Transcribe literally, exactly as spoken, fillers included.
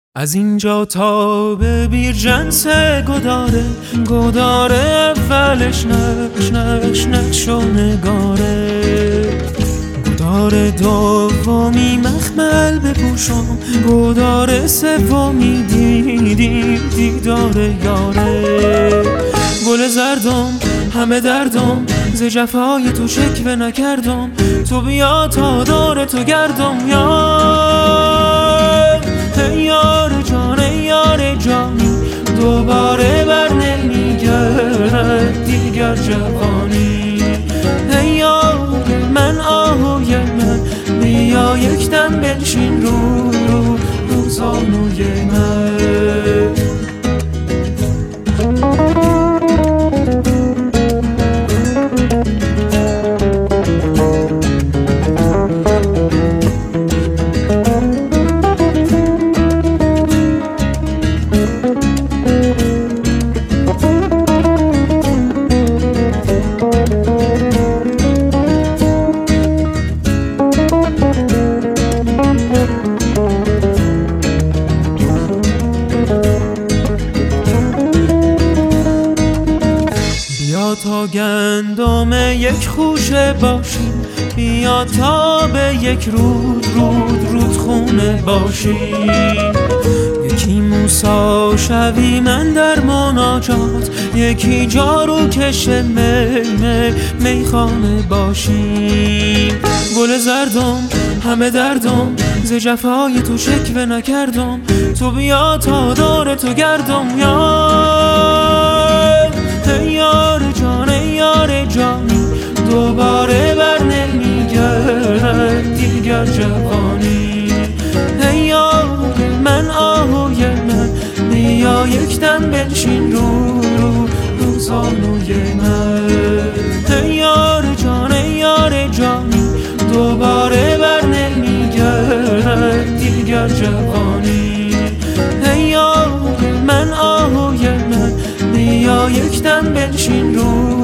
از اینجا تا به بیرجنس گداره گداره اولش نقش نقش نقش و نگاره گداره دومی مخمل بپوشم گداره سومی دیدی دیدار یاره گل زردم همه دردم ز جفای تو شکوه نکردم تو بیا تا دور تو گردم یار ای یار جان ای یار جانی دوباره بر نمیگرد دیگر جوانی ای یار من آهوی من بیا یک دم بنشین رو رو رو زانوی من بیا تا گندم یک خوشه باشیم بیا تا به یک رود رود رود خونه باشیم یکی موسی شوی من در مناجات یکی جارو کش می می میخانه باشیم گل زردم همه دردم ز جفای تو شکوه نکردم تو بیا تا دور تو گردم یار ای یار جان ای یار جانی دوباره بر نمیگرد دیگر جوانی ای یار من آهوی من بیا یک دم بنشین رو رو رو زانوی من ای یار جان ای یار جانی دوباره بر نمیگرد دیگر جوانی ای یار من آهوی من بیا یک دم بنشین رو